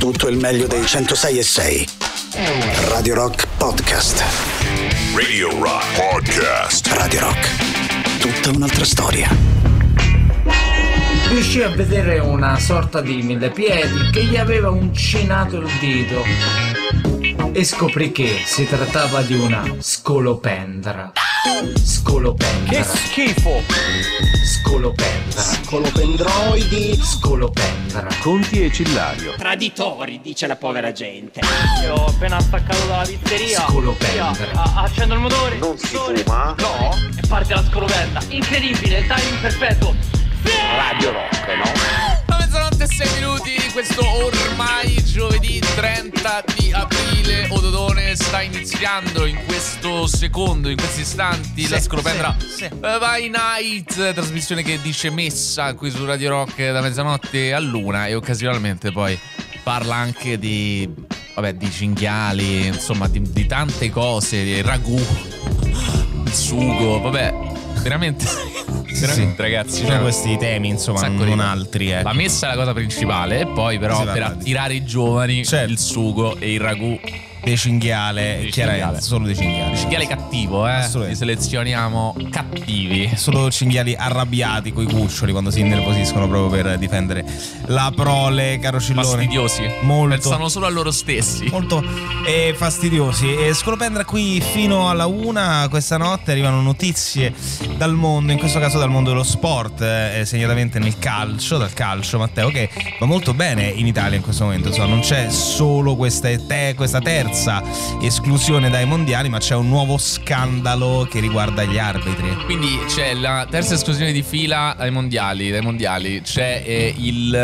tutto il meglio dei 106.6. Radio Rock Podcast. Radio Rock Podcast. Radio Rock. Tutta un'altra storia. Riuscì a vedere una sorta di millepiedi che gli aveva uncinato il dito e scoprì che si trattava di una scolopendra. Scolopendra. Che schifo! Scolopendra. Scolopendroidi. Scolopendra. Conti e Cillario. Traditori, dice la povera gente. Io ho appena staccato dalla pizzeria. Scolopendra. Accendo il motore. Non si fuma? No. E parte la scolopendra. Incredibile, il timing perfetto. Radio Rock, no? Mezzanotte e 6 minuti di questo ormai giovedì 30 di aprile. Ododone sta iniziando in questo secondo, in questi istanti, la scolopendra Vai Night, trasmissione che dice messa qui su Radio Rock da mezzanotte a luna e occasionalmente poi parla anche di cinghiali, insomma di tante cose, di ragù, il sugo, veramente ragazzi, ci sono questi temi, insomma, non altri. La messa è la cosa principale e poi però per attirare i giovani il sugo e il ragù dei cinghiale, chiaramente solo dei cinghiali. Cinghiale cattivo, li selezioniamo cattivi. Solo cinghiali arrabbiati coi cuccioli quando si innervosiscono proprio per difendere la prole, caro Cillone. Fastidiosi, molto. Pensano solo a loro stessi. Molto fastidiosi. E Scolopendra qui fino alla 1 questa notte. Arrivano notizie dal mondo, in questo caso dal mondo dello sport, segnatamente nel calcio, dal calcio, Matteo, che va molto bene in Italia in questo momento. Insomma, non c'è solo questa terza esclusione dai mondiali, ma c'è un nuovo scandalo che riguarda gli arbitri. Quindi c'è la terza esclusione di fila dai mondiali. C'è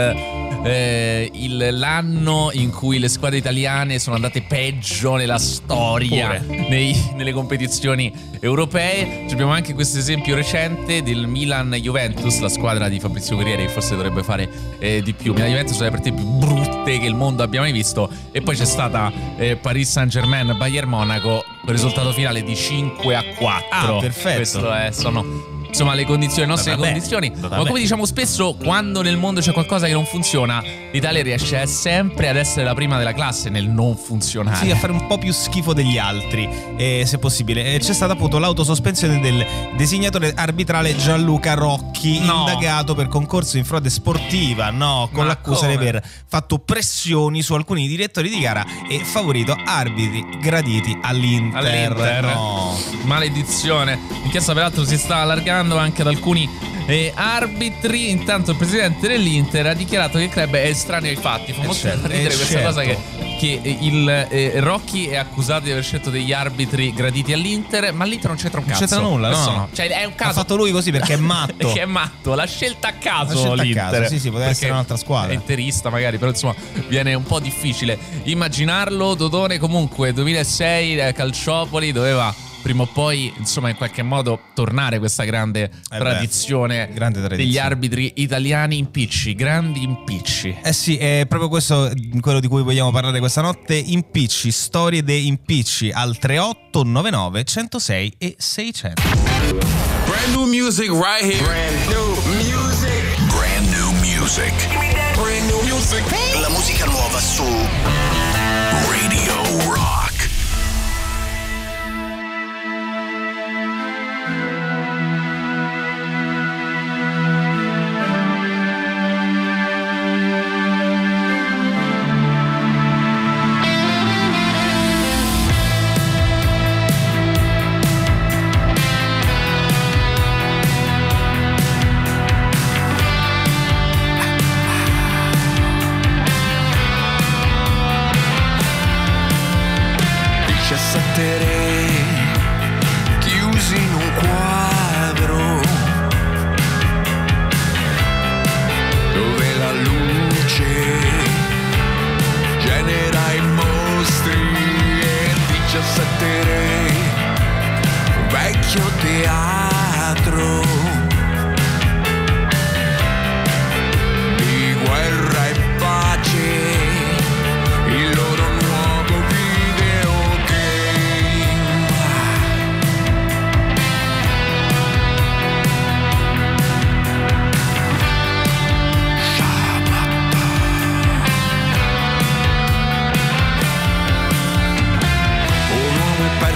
l'anno in cui le squadre italiane sono andate peggio nella storia nelle competizioni europee. Abbiamo anche questo esempio recente del Milan-Juventus, la squadra di Fabrizio Guerrieri, che forse dovrebbe fare di più. Milan-Juventus sono le partite più brutte che il mondo abbia mai visto. E poi c'è stata Paris Saint-Germain Bayern Monaco con risultato finale di 5-4. Perfetto. Questo sono insomma le condizioni, le nostre condizioni. Ma come diciamo spesso, quando nel mondo c'è qualcosa che non funziona, l'Italia riesce sempre ad essere la prima della classe nel non funzionare. Sì, a fare un po' più schifo degli altri, se possibile. C'è stata appunto l'autosospensione del designatore arbitrale Gianluca Rocchi, indagato per concorso in frode sportiva, con l'accusa di aver fatto pressioni su alcuni direttori di gara e favorito arbitri graditi all'Inter. Maledizione. L'inchiesta peraltro si sta allargando anche ad alcuni arbitri. Intanto il presidente dell'Inter ha dichiarato che il club è estraneo ai fatti. Fa molto ridere questa cosa che il Rocchi è accusato di aver scelto degli arbitri graditi all'Inter, ma l'Inter non c'entra un cazzo. Non c'entra nulla, no. Cioè è un caso. Ha fatto lui così perché è matto. Perché è matto, l'ha scelta a caso l'Inter. Sì, poteva essere un'altra squadra. È interista magari, però insomma viene un po' difficile immaginarlo. Dodone comunque 2006 Calciopoli doveva prima o poi, insomma, in qualche modo tornare questa grande tradizione degli arbitri italiani impicci, grandi impicci. Sì, è proprio questo quello di cui vogliamo parlare questa notte. Impicci, storie dei impicci al 3899 106 e 600. Brand new music right here. Brand new music. Brand new music. Brand new music. La musica nuova su Radio Rock.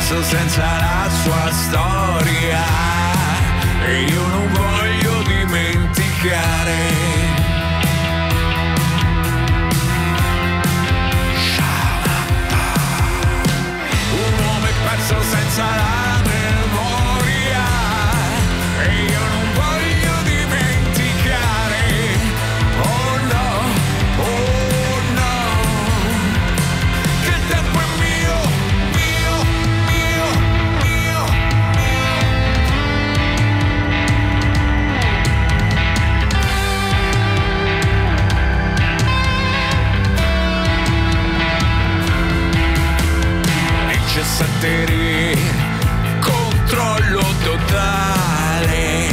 perso senza la sua storia e io non voglio dimenticare. Perso senza la memoria e io non voglio dimenticare. Oh no, che il tempo è mio, mio, mio, mio, mio. 17 controllo totale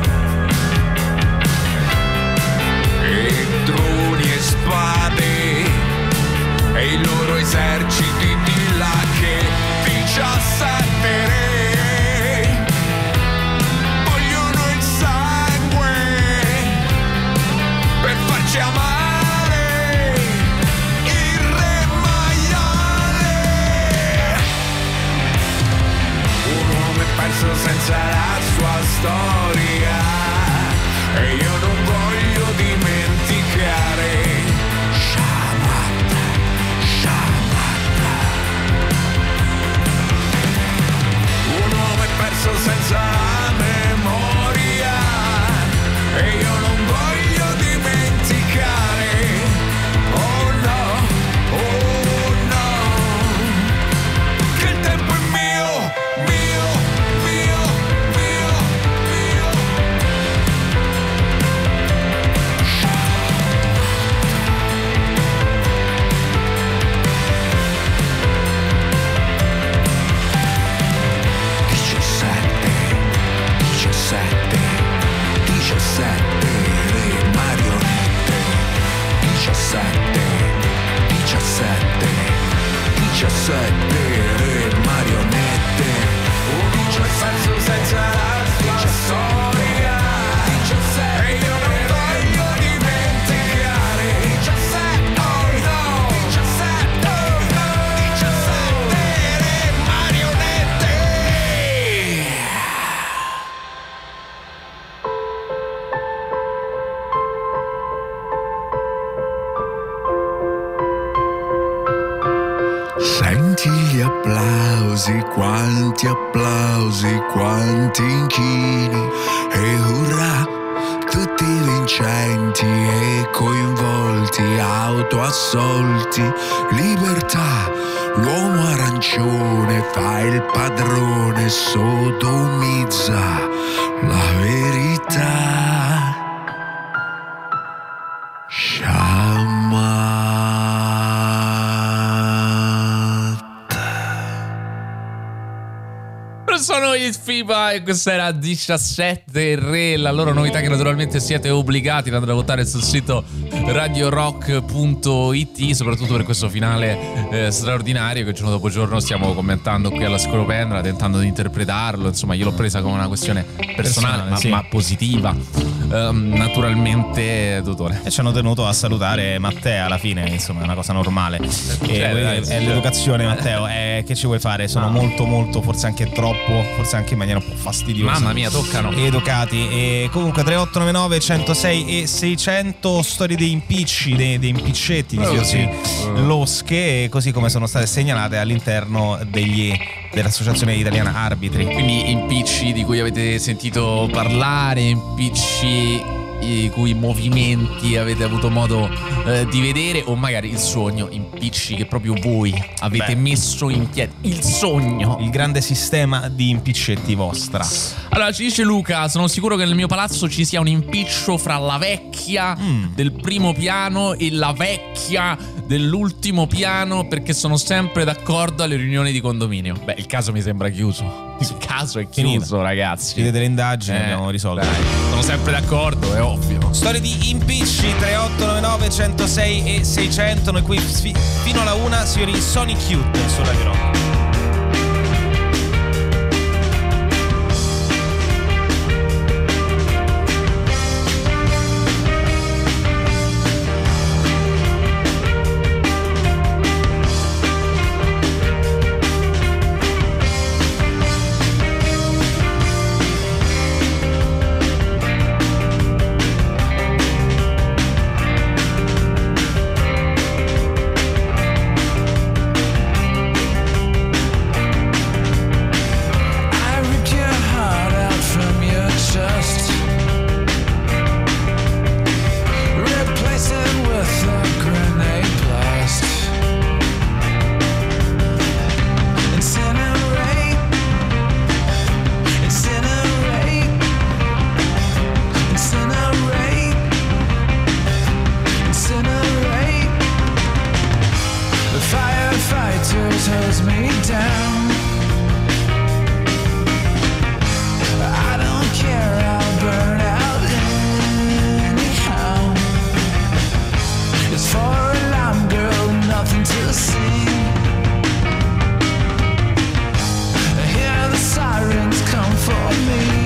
e droni e spade e i loro eserciti di là che 17 re vogliono il sangue per farci amare il re maiale. Un uomo è perso senza la sua storia e io non voglio dimenticare. Shamatta, Shamatta. Un uomo è perso senza la memoria e io non voglio dimenticare. Oh no, che il tempo è mio, mio, mio, mio, mio. Diciassette re marionette. 17 re marionette. Perso senza la sua storia e io non voglio dimenticare. 17 re marionette. Senti gli applausi, quanti inchini e urrà, tutti vincenti e coinvolti, autoassolti, libertà, l'uomo arancione fa il padrone, sodomizza la verità. Sono i FIBA e questa era 17 Re, la loro novità che naturalmente siete obbligati ad andare a votare sul sito radiorock.it, soprattutto per questo finale straordinario che giorno dopo giorno stiamo commentando qui alla Scolopendra, tentando di interpretarlo. Insomma, io l'ho presa come una questione personale, sì, ma positiva. Naturalmente, dottore. E ci hanno tenuto a salutare Matteo alla fine, insomma, è una cosa normale. È l'educazione, Matteo. Che ci vuoi fare? Sono molto, forse anche troppo, forse anche in maniera un po' fastidiosa. Mamma mia, toccano. Educati. E comunque 3899 106 e 600 storie dei impicci, dei impiccetti, losche, così come sono state segnalate all'interno dell'Associazione Italiana Arbitri. Quindi impicci di cui avete sentito parlare, impicci i cui movimenti avete avuto modo di vedere, o magari il sogno, impicci che proprio voi avete messo in piedi, il sogno, il grande sistema di impiccetti vostra. Allora ci dice Luca: sono sicuro che nel mio palazzo ci sia un impiccio fra la vecchia del primo piano e la vecchia dell'ultimo piano, perché sono sempre d'accordo alle riunioni di condominio. Beh, il caso mi sembra chiuso. Il caso è chiuso, ragazzi. Chiudete le indagini, abbiamo risolto. Sono sempre d'accordo, è ovvio. Storie di impicci 3899 106 e 600. Noi qui fino alla 1, signori, Sonic Youth su Radio Rock. tears me down. I don't care, I'll burn out anyhow. It's for alarm, girl, nothing to see. I hear the sirens come for me.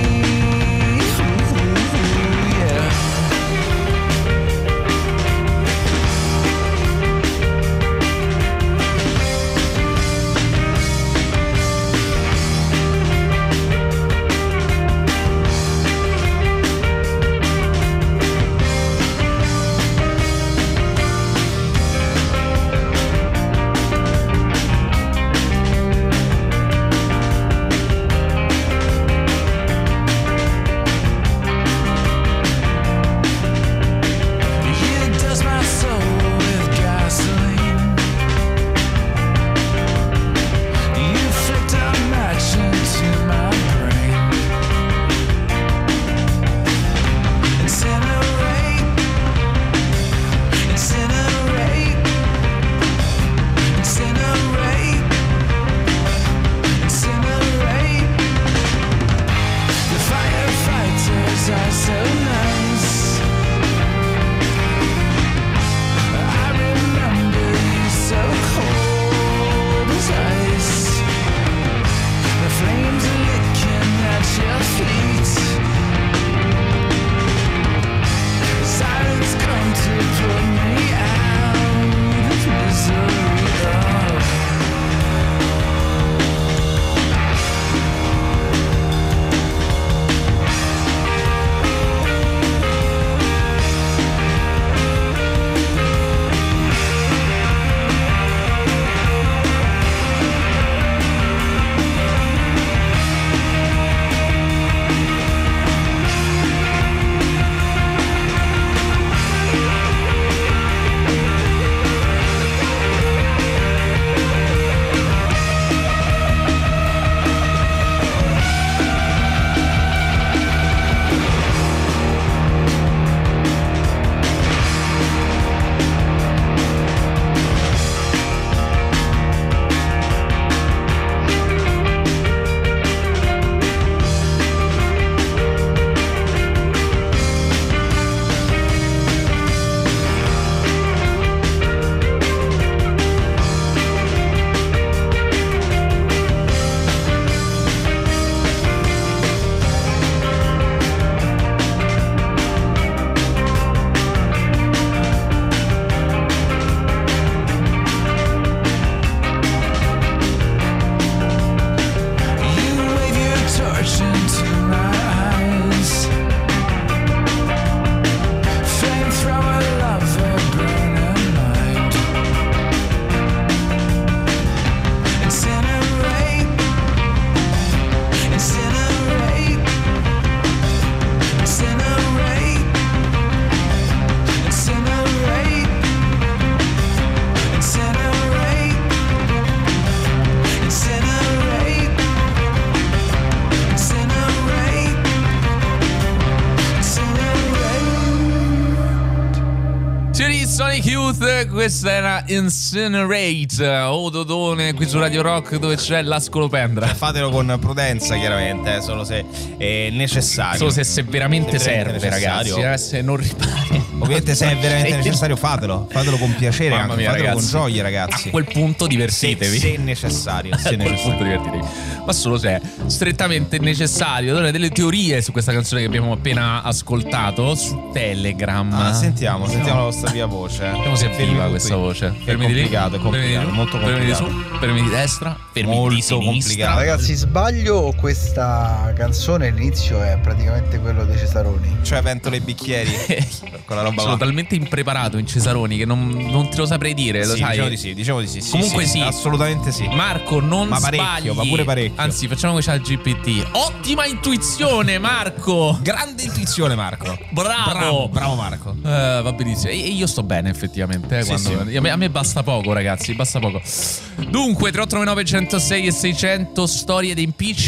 Sonic Youth, questa era Incinerate, Dodone qui su Radio Rock, dove c'è la scolopendra. Fatelo con prudenza, chiaramente, solo se è necessario. Solo se veramente serve, ragazzi, se non ripari. Ovviamente se è veramente necessario fatelo con piacere, mamma mia, fatelo ragazzi, con gioia, ragazzi. A quel punto divertitevi. Se necessario, se necessario. Divertitevi. Ma solo se è strettamente necessario. Done delle teorie su questa canzone che abbiamo appena ascoltato su Telegram. Sentiamo la vostra via voce. Vediamo se è viva questa voce. Fermi di lì, è complicato, molto complicato. Fermi di su, fermi di destra, fermi molto di sinistra. Complicato. Ragazzi, sbaglio o questa canzone l'inizio è praticamente quello dei Cesaroni? Cioè ventole e bicchieri con la roba. Sono talmente impreparato in Cesaroni che non te lo saprei dire, lo sai? Diciamo di sì. Comunque sì, assolutamente sì. Marco, non sbagli. Ma pure parecchio. Anzi, facciamo che c'ha il GPT. Ottima intuizione, Marco. Grande intuizione, Marco. Bravo Marco. Va benissimo. E io sto bene, effettivamente. A me basta poco, ragazzi. Basta poco. Dunque, 3899 106 e 600 storie di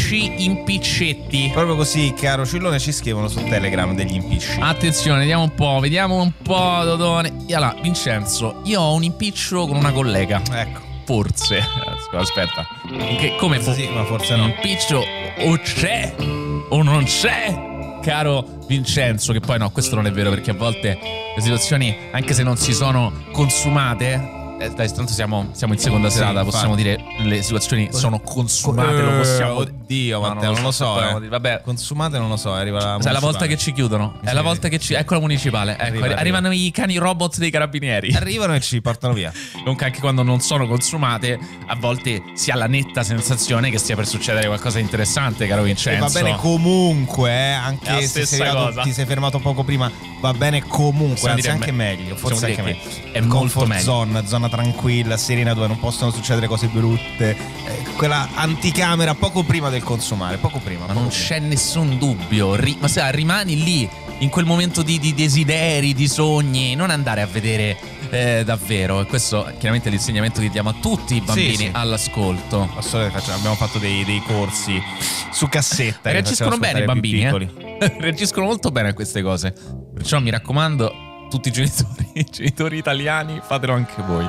impiccetti. Proprio così, caro Cillone, ci scrivono su Telegram degli impicci. Attenzione, vediamo un po', Dodone. Vincenzo, io ho un impiccio con una collega. Ecco. forse. Aspetta. Come sì, ma forse no. Impiccio o c'è o non c'è, caro Vincenzo, che poi no, questo non è vero, perché a volte le situazioni, anche se non si sono consumate, dai, tanto siamo in seconda serata, possiamo dire le situazioni sono consumate, lo possiamo. Oddio, Matteo, non lo so. Vabbè, consumate non lo so, arriva la volta che ci chiudono. È la volta che ecco la municipale. Ecco, arrivano i cani robot dei carabinieri. Arrivano e ci portano via. Comunque anche quando non sono consumate, a volte si ha la netta sensazione che stia per succedere qualcosa di interessante, caro Vincenzo. E va bene comunque, anche se ti sei fermato poco prima, va bene comunque, anzi anche meglio, forse anche meglio. È molto meglio. Zona tranquilla, serena, dove non possono succedere cose brutte, quella anticamera poco prima del consumare, poco prima. Ma non c'è nessun dubbio, ma se rimani lì in quel momento di desideri, di sogni, non andare a vedere davvero. E questo chiaramente è l'insegnamento che diamo a tutti i bambini all'ascolto. Assolutamente, abbiamo fatto dei corsi su cassetta. Reagiscono bene i bambini, reagiscono molto bene a queste cose. Perciò mi raccomando, tutti i genitori italiani, fatelo anche voi.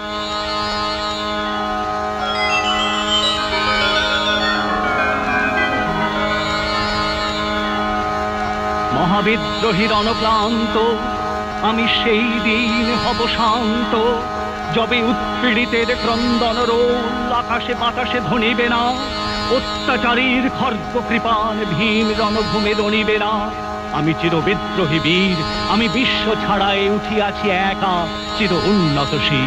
মহাবিদ্রোহী রণক্লান্ত আমি সেই দিন হব শান্ত যবে উৎপীড়িতের ক্রন্দন রোল আকাশে বাতাসে ধ্বনিবে না অত্যাচারীর খর্গ কৃপান ভীম রণভূমে দণিবে না আমি চির বিদ্রোহী বীর আমি বিশ্ব ছাড়াই উঠিয়াছি একা চির উন্নত শির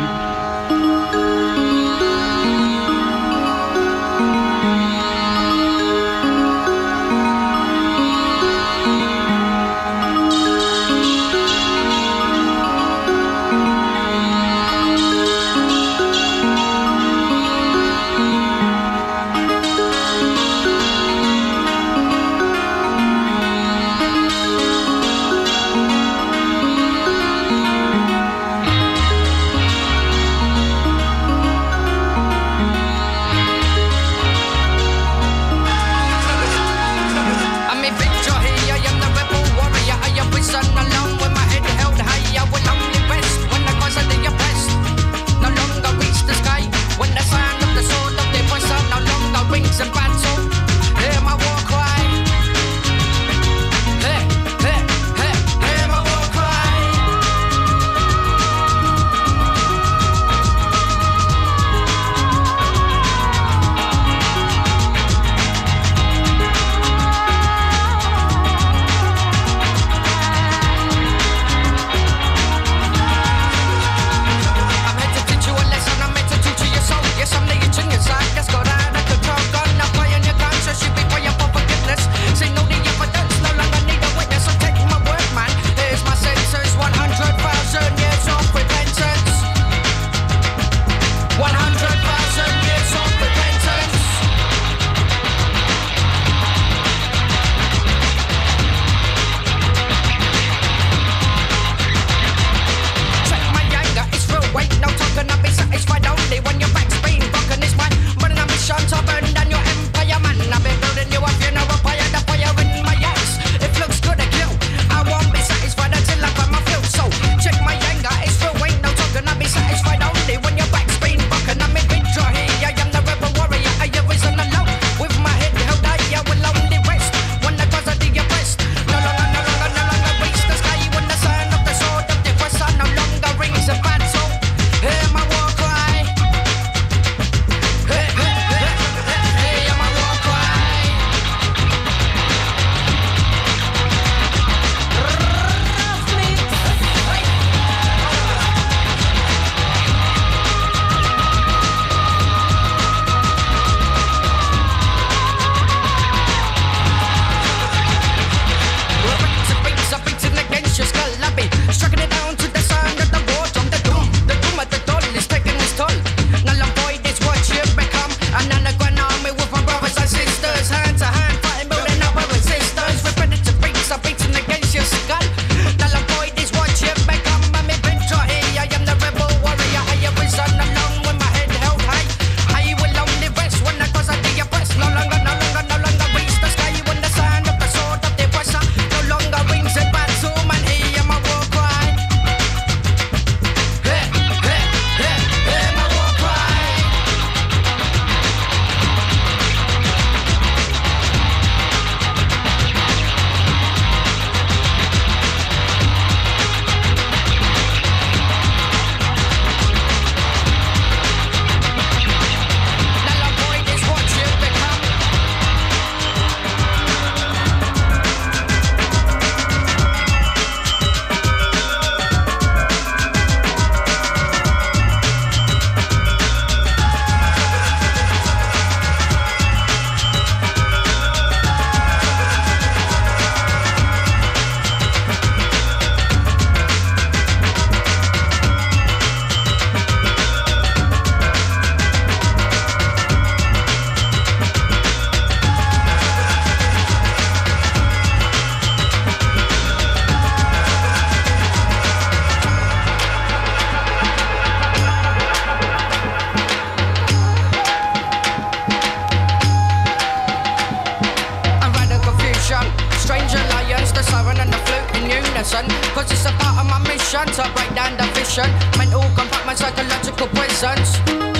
depression, mental compartment, psychological presence.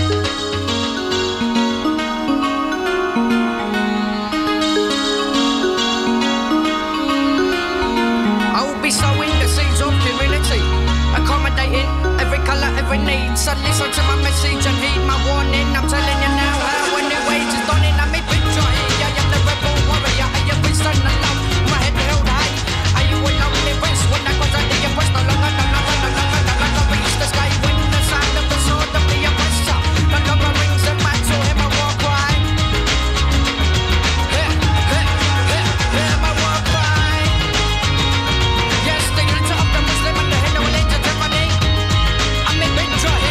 I'll be sowing the seeds of community, accommodating every colour, every need. So listen to my message and heed my warning. I'm telling you now how a new age is dawning. I may picture here, I am the rebel warrior. I am wisdom and love, my head held high. Are you a lonely prince when I got under your breast? No longer reach the sky when the sound of the sword of the oppressor no longer rings a man to him a war cry. Hear my war cry. Yes, the unity of the Muslim and the Hindu will end the tyranny. I'm a Bintrahi.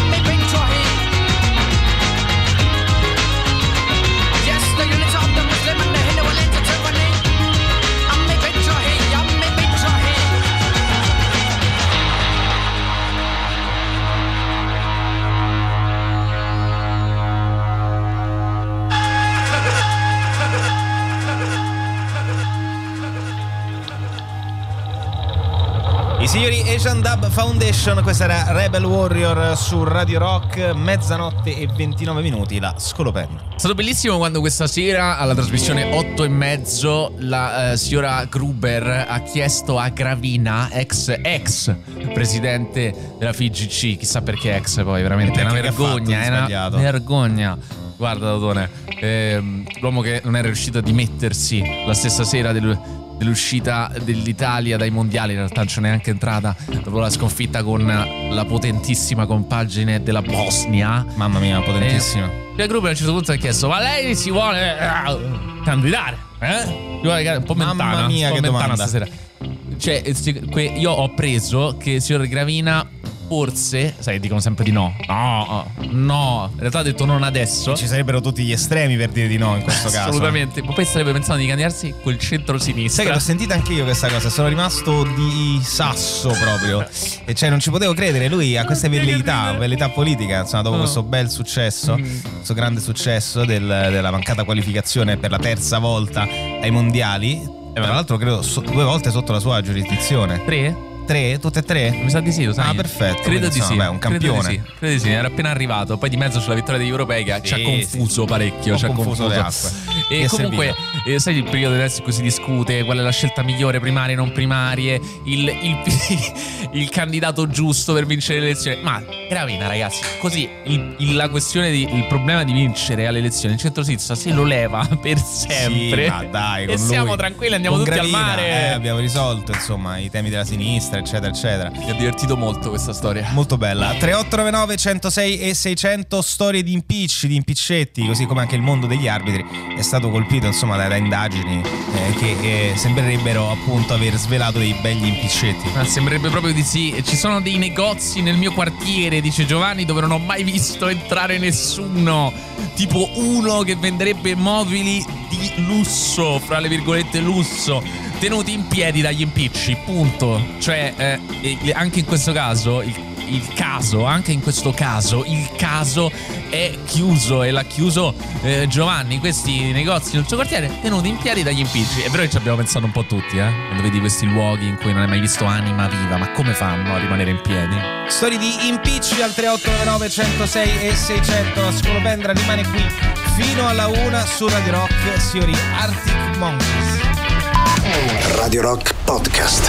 Yes, the unity of the Muslim and the Hindu will end the tyranny. I'm a Bintrahi. I signori Asian Dub Foundation, questa era Rebel Warrior su Radio Rock, mezzanotte e 29 minuti, la Scolopendra. È stato bellissimo quando questa sera alla trasmissione 8:30 la signora Gruber ha chiesto a Gravina, ex presidente della FIGC, chissà perché ex poi, veramente è una vergogna, è una vergogna. Guarda Dodone, l'uomo che non era riuscito a dimettersi la stessa sera dell'uscita dell'Italia dai mondiali, in realtà non c'è neanche entrata dopo la sconfitta con la potentissima compagine della Bosnia. Mamma mia, potentissima. Il gruppo a un certo punto ha chiesto: ma lei si vuole candidare? Un po' mentana. Mamma mia, che domanda stasera. Cioè, io ho preso che il signor Gravina forse, sai, dicono sempre di no. No, in realtà ha detto non adesso. Ci sarebbero tutti gli estremi per dire di no in questo caso. Assolutamente. Ma poi starebbe pensando di candidarsi col centro-sinistra. Sai che l'ho sentita anche io questa cosa, sono rimasto di sasso proprio. E cioè non ci potevo credere, lui ha questa velleità politica, insomma, dopo questo bel successo, questo grande successo della mancata qualificazione per la terza volta ai mondiali. E tra l'altro credo 2 volte sotto la sua giurisdizione. 3? Tutte e 3? Mi sa di sì, lo sai. Ah, perfetto. Credo di sì. Beh, un campione. Credo di sì, era appena arrivato. Poi di mezzo c'è la vittoria degli europei che ci ha confuso parecchio. Ci ha confuso le acque. E comunque, sai il periodo adesso in cui si discute qual è la scelta migliore, primarie, non primarie, il candidato giusto per vincere le elezioni. Ma Gravina, ragazzi, così la questione il problema di vincere alle elezioni, il centro-sinistra se lo leva per sempre. Sì, ma dai, con e siamo tranquilli, andiamo tutti Gravina, al mare. Abbiamo risolto, insomma, i temi della sinistra, eccetera eccetera. Mi ha divertito molto questa storia. Molto bella. 3899 106 e 600 storie di impicci, di impiccetti, così come anche il mondo degli arbitri è stato colpito, insomma, da indagini che sembrerebbero appunto aver svelato dei begli impiccetti. Sembrerebbe proprio di sì. Ci sono dei negozi nel mio quartiere, dice Giovanni, dove non ho mai visto entrare nessuno, tipo uno che venderebbe mobili di lusso, fra le virgolette lusso, tenuti in piedi dagli impicci, punto. Cioè anche in questo caso il caso è chiuso, e l'ha chiuso Giovanni, questi negozi nel suo quartiere tenuti in piedi dagli impicci. E però ci abbiamo pensato un po' tutti, quando vedi questi luoghi in cui non hai mai visto anima viva, ma come fanno a rimanere in piedi? Storie di impicci al 3899 106 e 600. La Scolopendra rimane qui fino alla 1 su Radio Rock, signori Arctic Monkeys. Radio Rock Podcast.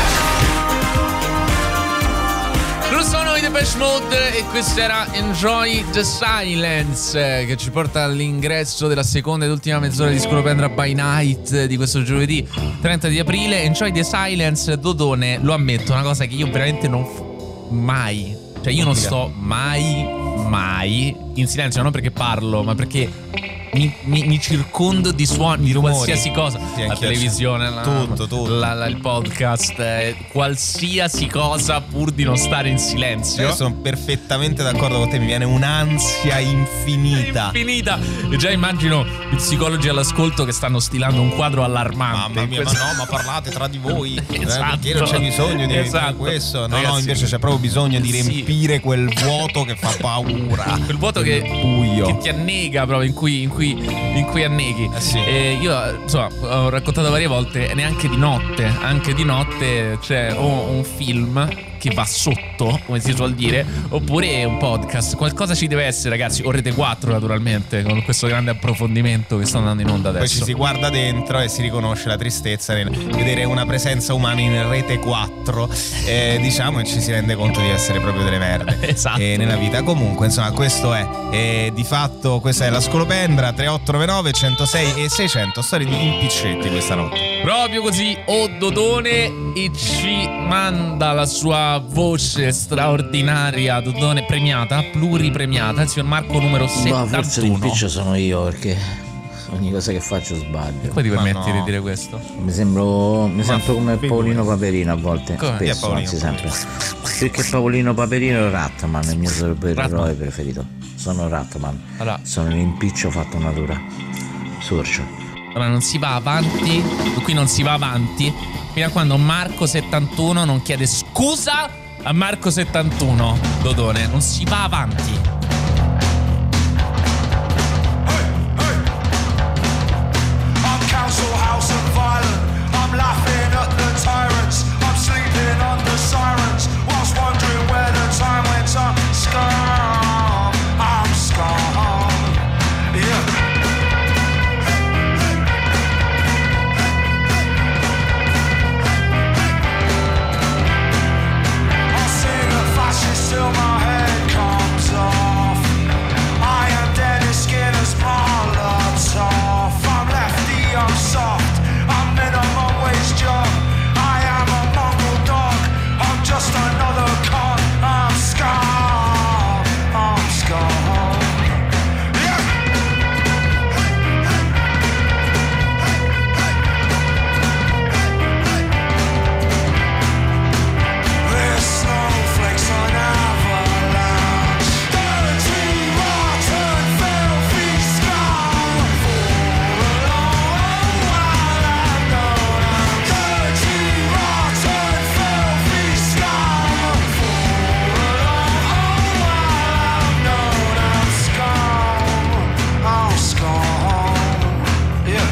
Non sono i Depeche Mode e questo era Enjoy the Silence, che ci porta all'ingresso della seconda ed ultima mezz'ora di Scolopendra by Night di questo giovedì 30 di aprile. Enjoy the Silence, Dodone, lo ammetto, una cosa che io veramente non mai, cioè io non sto mai in silenzio, non perché parlo, ma perché mi circondo di suoni, di qualsiasi cosa, la televisione, tutto. Il podcast, qualsiasi cosa, pur di non stare in silenzio. Io sono perfettamente d'accordo con te, mi viene un'ansia infinita. E già immagino i psicologi all'ascolto che stanno stilando un quadro allarmante. Mamma mia, ma parlate tra di voi. Esatto. Perché non c'è bisogno di questo. No, ragazzi, invece c'è proprio bisogno di riempire quel vuoto che fa paura. Quel vuoto che ti annega proprio, in cui in cui anneghi. Sì. E io insomma ho raccontato varie volte, neanche di notte, anche di notte c'è o un film che va sotto, come si suol dire, oppure un podcast. Qualcosa ci deve essere, ragazzi, o Rete 4 naturalmente, con questo grande approfondimento che sta andando in onda adesso. Poi ci si guarda dentro e si riconosce la tristezza nel vedere una presenza umana in Rete 4, diciamo, e ci si rende conto di essere proprio delle merde. Esatto. Nella vita. Comunque, insomma, questo è di fatto, questa è la Scolopendra. 3899 106 e 600, storie di impiccetti questa notte. Proprio così, Dodone, e ci manda la sua voce straordinaria, Dodone, premiata, pluripremiata, il signor Marco numero 71. Ma forse l'impiccio sono io, perché ogni cosa che faccio sbaglio. Poi ti permetti di dire questo? Mi sento come Paolino Paperino a volte. Come? Spesso, anzi sempre. Più che Paolino Paperino, Ratman è il mio supereroe preferito. Sono Ratman. Allora. Sono l'impiccio fatto natura. Sorcio. Allora non si va avanti, qui non si va avanti fino a quando Marco 71 non chiede scusa a Marco 71. Dodone, non si va avanti. Till my head comes off. I am dead as skin as Molotov. I'm lefty, I'm soft, I'm minimum wage job. I am a mongrel dog, I'm just another con. I'm scum, I'm scum. There's snowflakes on avalanche. Dirty, rotten, filthy scum. For a long while I've known I'm dirty, rotten, filthy scum. For a long while I've known I'm scum. I'm scum. Yeah.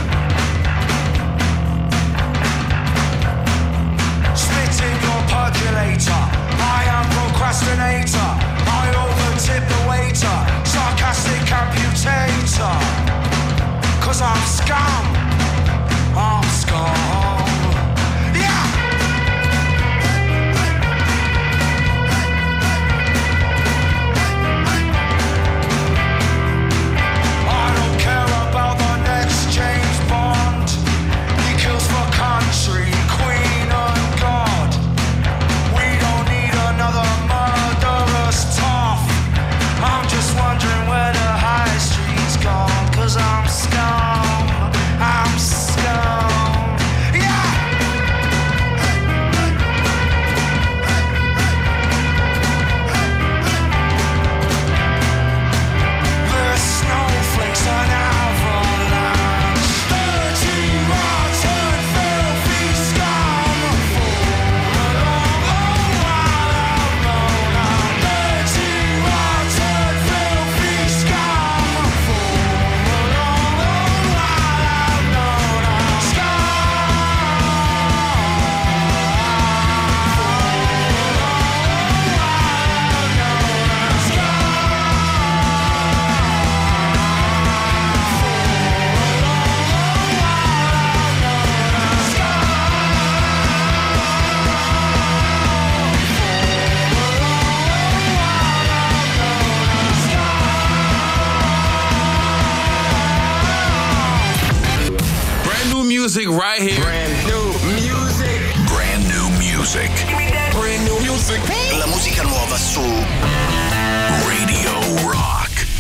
Spit in your percolator. I am procrastinator. I overtip the waiter. Sarcastic amputator. 'Cause I'm scum. I'm scum. Yeah. I don't care about the next James Bond. He kills for country, queen and God. We don't need another murderous tough. I'm just wondering where the high street's gone. 'Cause I'm scum, I'm scum. Yeah. There's snowflakes on avalanche. Dirty, rotten, filthy scum. For a long while I've known I'm dirty, rotten, filthy scum. For a long while I've known I'm scum. Brand new music right here. Brand new music. Brand new music. Brand new music. La musica nuova su Radio Rock.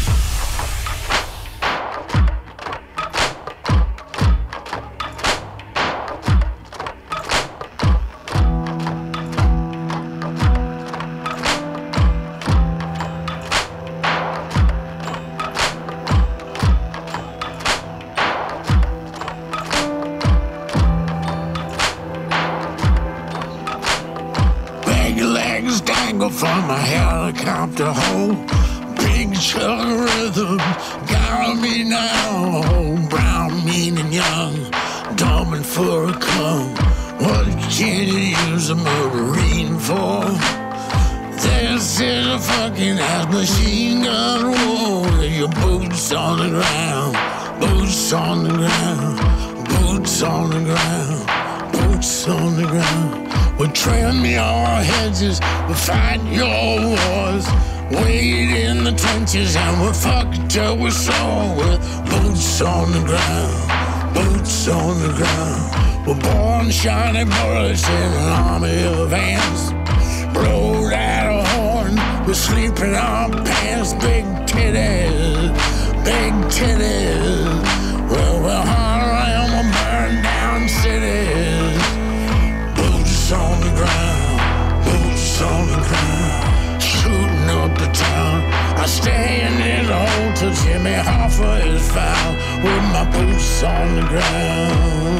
Big legs dangle from a helicopter hole. Big chug rhythm, Follow me now, old brown, mean and young, dumb and full of cum. What can you use a Marine for? This is a fucking ass machine gun war. With your boots on the ground, boots on the ground, boots on the ground, boots on the ground. We'll trim your hedges, we'll fight your wars. Wade in the trenches and we'll fuck till we're sore. With boots on the ground, boots on the ground. We're born shiny bullets in an army of ants. Blow that horn, we're sleeping on pants. Big titties, big titties. Well, we're hard around the burn down cities. Boots on the ground, boots on the ground. Shooting up the town. I stay in this hole till Jimmy Hoffa is found. With my boots on the ground.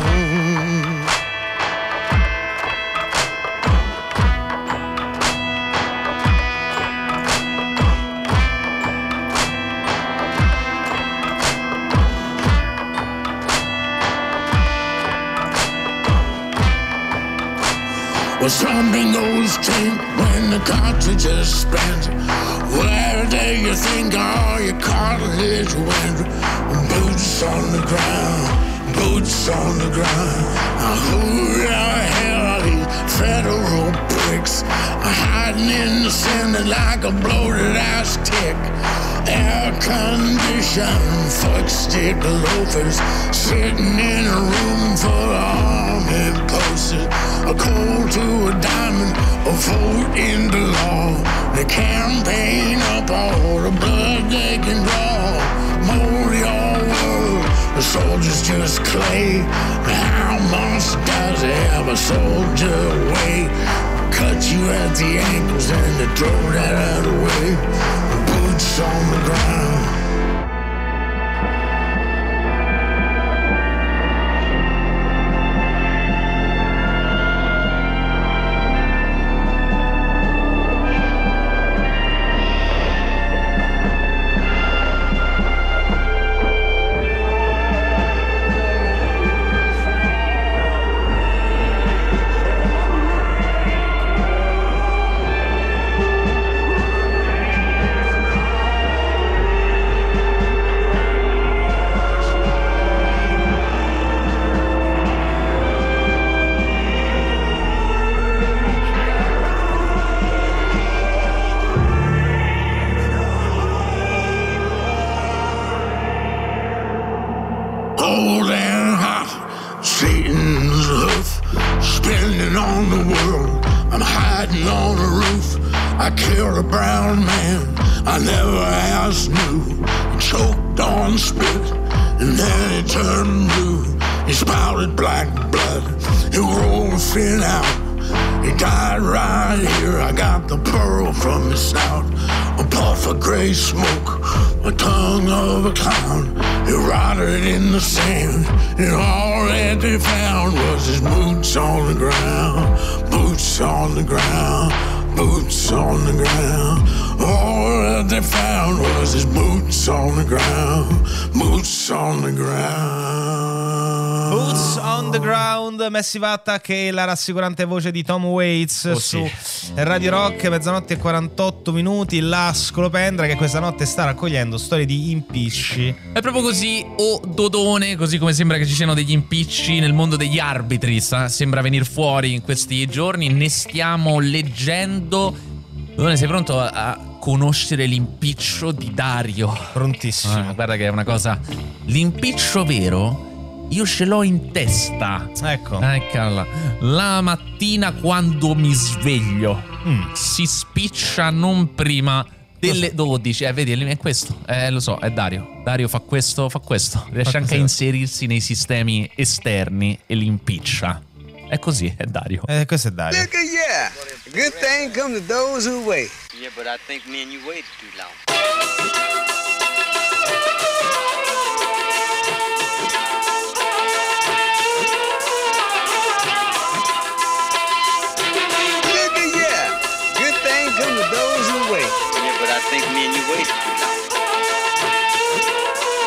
Well, some bingoes drink when the cartridge is spent. Where do you think all your cartilage went? Boots on the ground, boots on the ground. Who the hell are these federal pricks? Hiding in the Senate like a bloated ass tick. Air-conditioned fuck-stick loafers sitting in a room full of army posters. A coal to a diamond, a vote into law. They campaign up all the blood they can draw. Mold your world, the soldiers just clay. How much does every soldier weigh? Cut you at the ankles and they throw that out away. Boots on the ground. Cold and hot, Satan's hoof, spinning on the world. I'm hiding on the roof. I killed a brown man I never asked knew. He choked on spit and then he turned blue. He spouted black blood, he rolled fin out. He died right here, I got the pearl from his snout. A puff of gray smoke, a tongue of a clown. He rotted in the sand, and all that they found was his boots on the ground. Boots on the ground, boots on the ground. All that they found was his boots on the ground. Boots on the ground. Boots on the Ground, Massive Attack e la rassicurante voce di Tom Waits su Radio Rock, mezzanotte e 48 minuti. La scolopendra che questa notte sta raccogliendo storie di impicci. È proprio così, o Dodone, così come sembra che ci siano degli impicci nel mondo degli arbitri, sembra venire fuori in questi giorni. Ne stiamo leggendo. Dodone, sei pronto a conoscere l'impiccio di Dario? Prontissimo. Guarda che è una cosa. L'impiccio vero io ce l'ho in testa. Ecco. Eccola. La mattina quando mi sveglio si spiccia non prima delle 12. Vedi, è questo. Lo so, è Dario. Dario fa questo. Riesce anche a inserirsi nei sistemi esterni e li impiccia. È così, è Dario. Questo è Dario. Look at yeah. Good thing come to those who wait. Yeah, but I think me and you waited too long. Come to those who wait. Yeah, but I think me and you waited too long.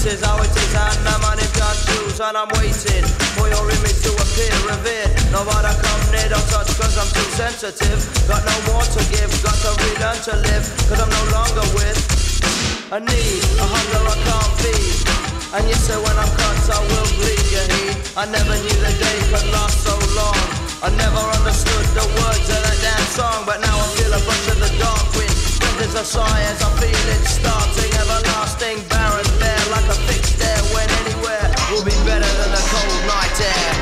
This is how it is and the money can't choose. And I'm waiting for your image to appear revered. Nobody come near, don't touch cause I'm too sensitive. Got no more to give, got to relearn to live. Cause I'm no longer with a need, a hunger I can't feed. And you say when I'm cut I will bleed, you heed. I never knew the day could last so long. I never understood the words of that damn song. But now I feel a bunch of the dark wind. When there's a sigh as I feel it starting. Everlasting, barren, bare like a fixed air. When anywhere will be better than the cold night air.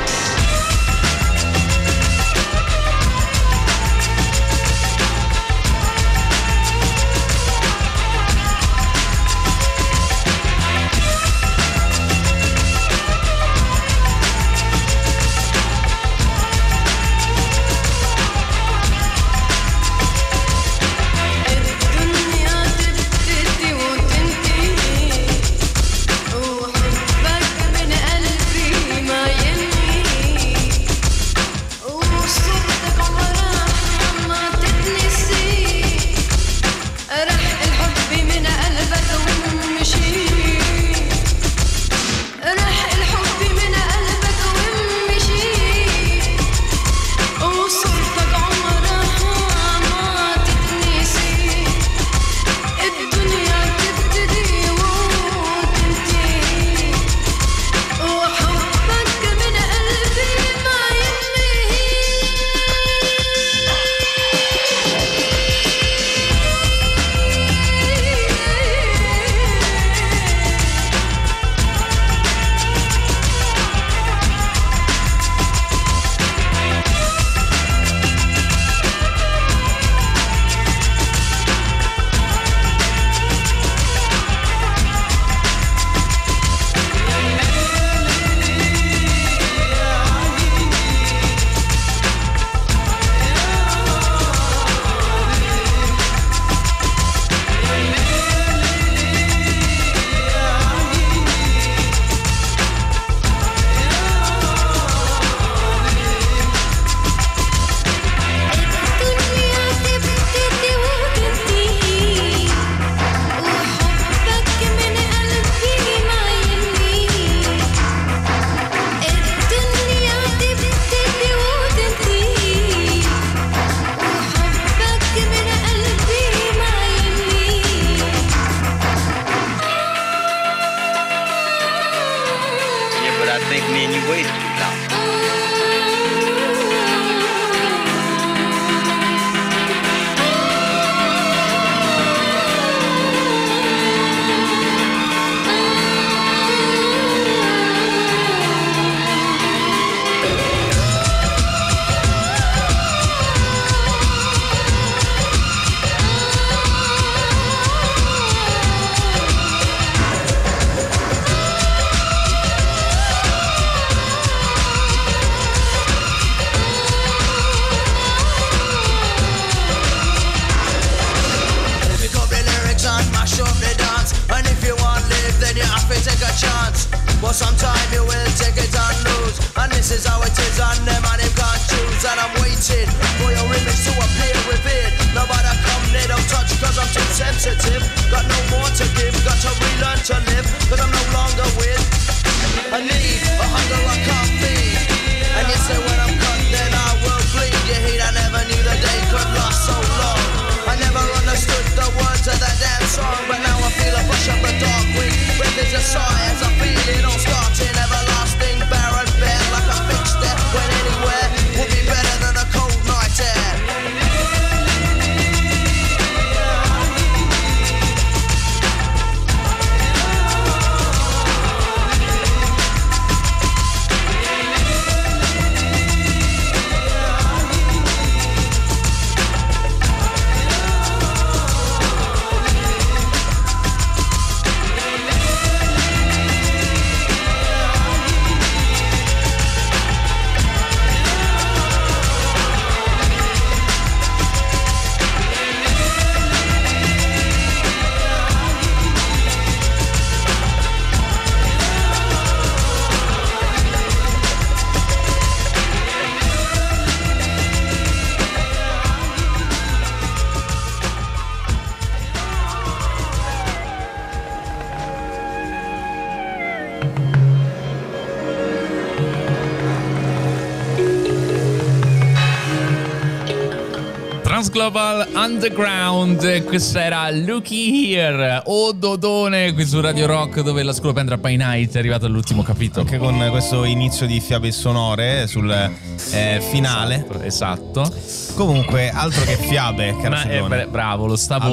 Global Underground. Questa era Looky Here, o Dodone, qui su Radio Rock, dove la Scolopendra by Night è arrivata all'ultimo capitolo. Anche con questo inizio di fiabe sonore sul finale. Esatto. Comunque, altro che fiabe, bravo, lo stavo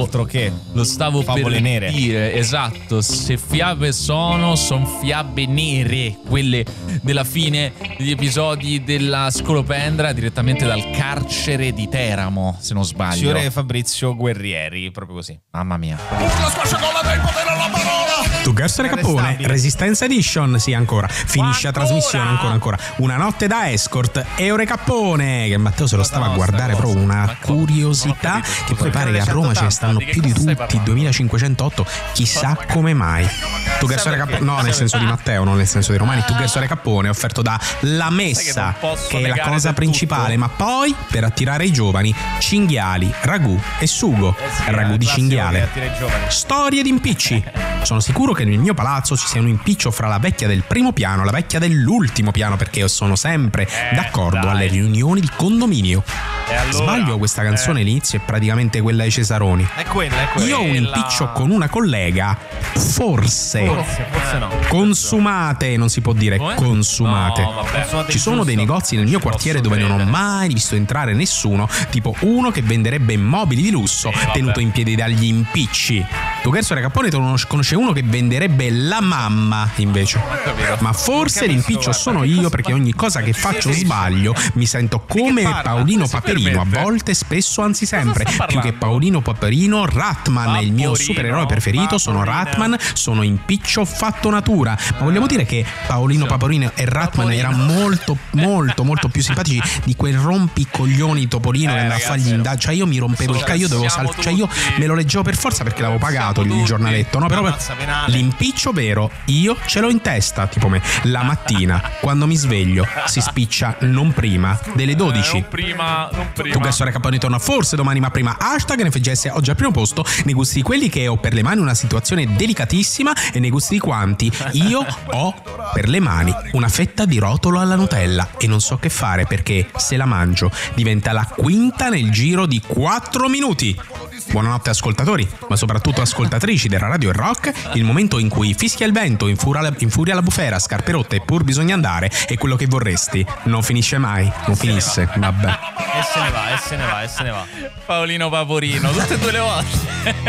favole per nere. dire. Esatto, se fiabe son fiabe nere, quelle della fine degli episodi della Scolopendra, direttamente dal carcere di Teramo, se non sbaglio. Signore Fabrizio Guerrieri, proprio così. Mamma mia. Urla squasciagola del potere alla parola. Tu Gassore Capone, Resistenza Edition, sì ancora. Finisce la trasmissione ancora. Una notte da escort, Eure Cappone, che Matteo se lo stava a guardare proprio una curiosità, che poi pare che a Roma ce ne stanno più di tutti, 2508, chissà come mai. Tu Gassore Cappone, no nel senso di Matteo, non nel senso di Romani. Tu Gassore Cappone, offerto da La Messa, che è la cosa principale, ma poi per attirare i giovani, cinghiali, ragù e sugo. Ragù di cinghiale. Storie di impicci. Sono sicuro che nel mio palazzo ci sia un impiccio fra la vecchia del primo piano e la vecchia dell'ultimo piano, perché io sono sempre d'accordo alle riunioni di condominio. Sbaglio, questa canzone all'inizio è praticamente quella di Cesaroni. È quella. Io ho un impiccio con una collega, forse no. Consumate, non si può dire consumate. No, vabbè. Ci sono dei negozi nel mio quartiere dove non ho mai visto entrare nessuno, tipo uno che venderebbe mobili di lusso tenuto in piedi dagli impicci. Tu Gassore Cappone conosce uno che venderebbe la mamma invece. Ma forse l'impiccio sono io, perché ogni cosa che faccio sbaglio. Mi sento come Paolino Paperino, a volte, spesso, anzi sempre. Più che Paolino Paperino, Ratman è il mio supereroe preferito. Sono Ratman, sono impiccio fatto natura. Ma vogliamo dire che Paolino Paperino e Ratman erano molto più simpatici di quel rompicoglioni Topolino che andava a fargli indagini. Cioè io mi rompevo il caio, cioè io me lo leggevo per forza perché l'avevo pagato il giornaletto, no? Però l'impiccio vero io ce l'ho in testa, tipo me. La mattina quando mi sveglio si spiccia non prima delle 12. Non prima. Tu Gassore Cappone torna forse domani, ma prima hashtag NFGS oggi al primo posto, nei gusti di quelli che ho per le mani una situazione delicatissima, e nei gusti di quanti io ho per le mani una fetta di rotolo alla Nutella e non so che fare, perché se la mangio diventa la quinta nel giro di 4 minuti. Buonanotte ascoltatori, ma soprattutto ascoltatrici della Radio Rock. Il momento in cui fischia il vento, infuria la bufera, scarpe rotte e pur bisogna andare, è quello che vorresti. Non finisce mai, non finisse, vabbè. E se ne va. Paolino Paporino, tutte e due le volte.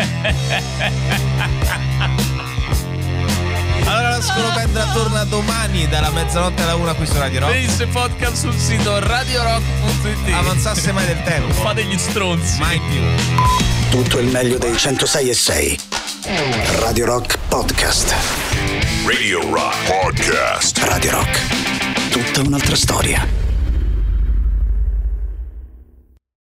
Allora la Scolopendra torna domani dalla mezzanotte alla 1 qui su Radio Rock. Vedete podcast sul sito radiorock.it. Avanzasse mai del tempo. Fate gli stronzi. Mai più. Tutto il meglio dei 106.6. Radio Rock Podcast. Radio Rock Podcast. Radio Rock. Tutta un'altra storia.